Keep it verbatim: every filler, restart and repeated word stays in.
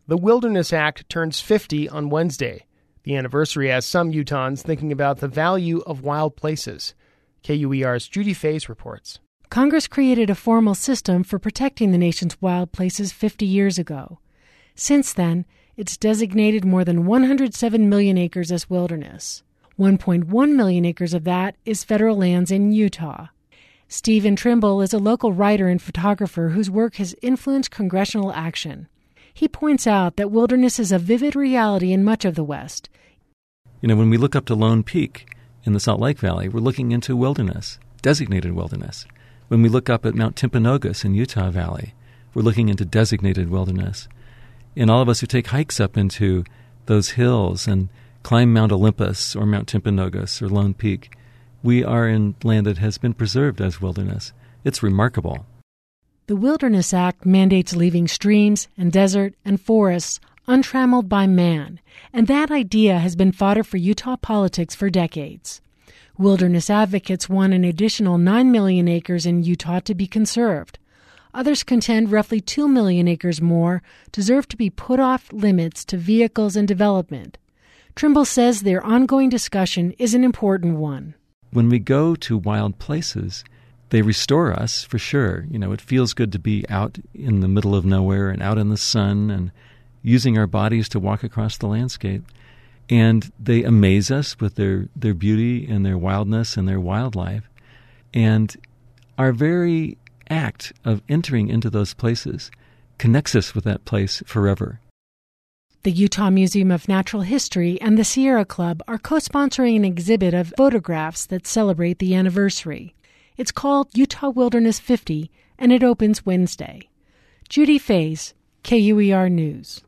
The Wilderness Act turns fifty on Wednesday. The anniversary has some Utahns thinking about the value of wild places. K U E R's Judy Fays reports. Congress created a formal system for protecting the nation's wild places fifty years ago. Since then, it's designated more than one hundred seven million acres as wilderness. one point one million acres of that is federal lands in Utah. Stephen Trimble is a local writer and photographer whose work has influenced congressional action. He points out that wilderness is a vivid reality in much of the West. You know, when we look up to Lone Peak in the Salt Lake Valley, we're looking into wilderness, designated wilderness. When we look up at Mount Timpanogos in Utah Valley, we're looking into designated wilderness. And all of us who take hikes up into those hills and climb Mount Olympus or Mount Timpanogos or Lone Peak, we are in land that has been preserved as wilderness. It's remarkable. The Wilderness Act mandates leaving streams and desert and forests untrammeled by man, and that idea has been fodder for Utah politics for decades. Wilderness advocates want an additional nine million acres in Utah to be conserved. Others contend roughly two million acres more deserve to be put off limits to vehicles and development. Trimble says their ongoing discussion is an important one. When we go to wild places, they restore us, for sure. You know, it feels good to be out in the middle of nowhere and out in the sun and using our bodies to walk across the landscape. And they amaze us with their, their beauty and their wildness and their wildlife. And our very act of entering into those places connects us with that place forever. The Utah Museum of Natural History and the Sierra Club are co-sponsoring an exhibit of photographs that celebrate the anniversary. It's called Utah Wilderness fifty, and it opens Wednesday. Judy Fays, K U E R News.